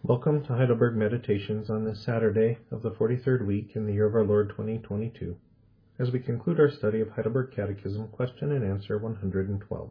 Welcome to Heidelberg Meditations on this Saturday of the 43rd week in the year of our Lord 2022, as we conclude our study of Heidelberg Catechism, Question and Answer 112.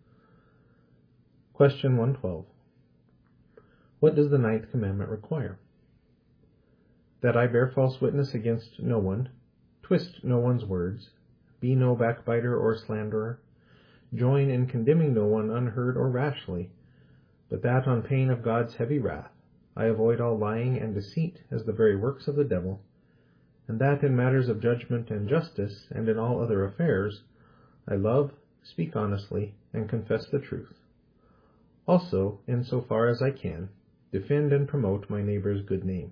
Question 112. What does the ninth commandment require? That I bear false witness against no one, twist no one's words, be no backbiter or slanderer, join in condemning no one unheard or rashly, but that on pain of God's heavy wrath, I avoid all lying and deceit as the very works of the devil, and that in matters of judgment and justice, and in all other affairs, I love, speak honestly, and confess the truth. Also, in so far as I can, defend and promote my neighbor's good name.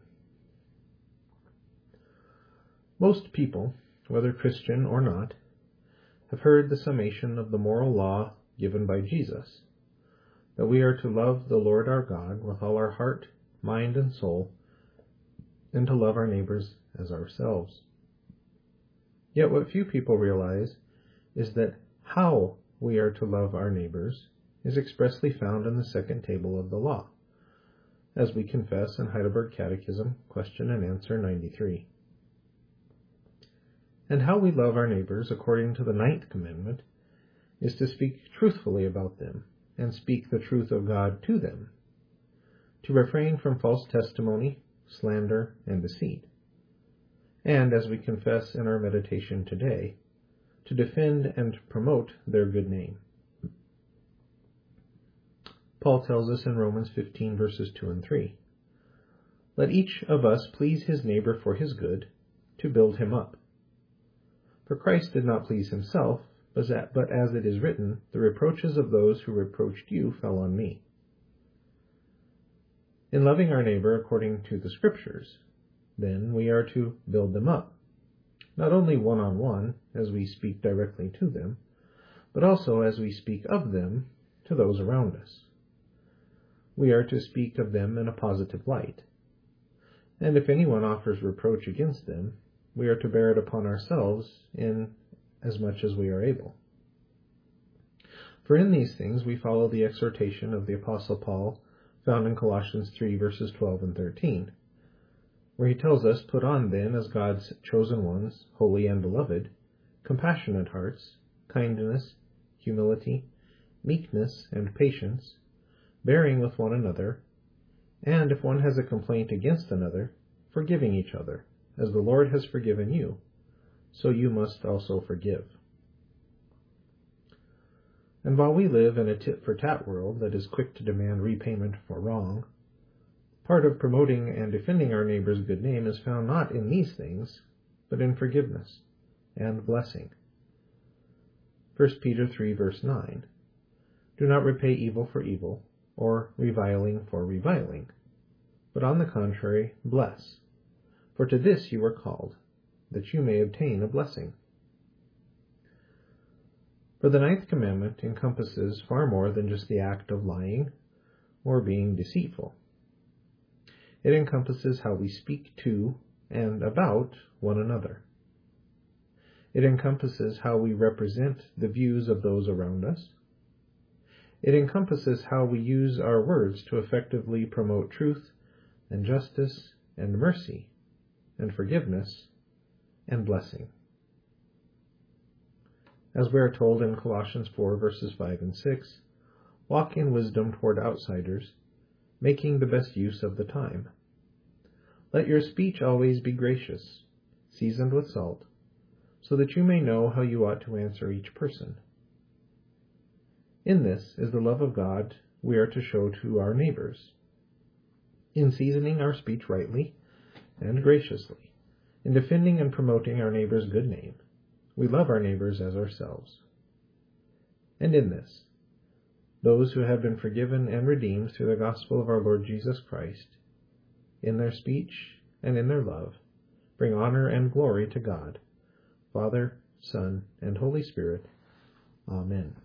Most people, whether Christian or not, have heard the summation of the moral law given by Jesus, that we are to love the Lord our God with all our heart, mind, and soul, and to love our neighbors as ourselves. Yet what few people realize is that how we are to love our neighbors is expressly found in the second table of the law, as we confess in Heidelberg Catechism, Question and Answer 93. And how we love our neighbors according to the ninth commandment is to speak truthfully about them and speak the truth of God to them, to refrain from false testimony, slander, and deceit, and, as we confess in our meditation today, to defend and promote their good name. Paul tells us in Romans 15 verses 2 and 3, Let each of us please his neighbor for his good, to build him up. For Christ did not please himself, but as it is written, the reproaches of those who reproached you fell on me. In loving our neighbor according to the Scriptures, then we are to build them up, not only one-on-one, as we speak directly to them, but also as we speak of them to those around us. We are to speak of them in a positive light, and if anyone offers reproach against them, we are to bear it upon ourselves in as much as we are able. For in these things we follow the exhortation of the Apostle Paul, found in Colossians 3 verses 12 and 13, where he tells us, Put on then, as God's chosen ones, holy and beloved, compassionate hearts, kindness, humility, meekness, and patience, bearing with one another, and if one has a complaint against another, forgiving each other, as the Lord has forgiven you, so you must also forgive. And while we live in a tit-for-tat world that is quick to demand repayment for wrong, part of promoting and defending our neighbor's good name is found not in these things, but in forgiveness and blessing. 1 Peter 3 verse 9, Do not repay evil for evil, or reviling for reviling, but on the contrary, bless. For to this you were called, that you may obtain a blessing. For the ninth commandment encompasses far more than just the act of lying or being deceitful. It encompasses how we speak to and about one another. It encompasses how we represent the views of those around us. It encompasses how we use our words to effectively promote truth and justice and mercy and forgiveness and blessing. As we are told in Colossians 4 verses 5 and 6, walk in wisdom toward outsiders, making the best use of the time. Let your speech always be gracious, seasoned with salt, so that you may know how you ought to answer each person. In this is the love of God we are to show to our neighbors, in seasoning our speech rightly and graciously, in defending and promoting our neighbor's good name. We love our neighbors as ourselves. And in this, those who have been forgiven and redeemed through the gospel of our Lord Jesus Christ, in their speech and in their love, bring honor and glory to God, Father, Son, and Holy Spirit. Amen.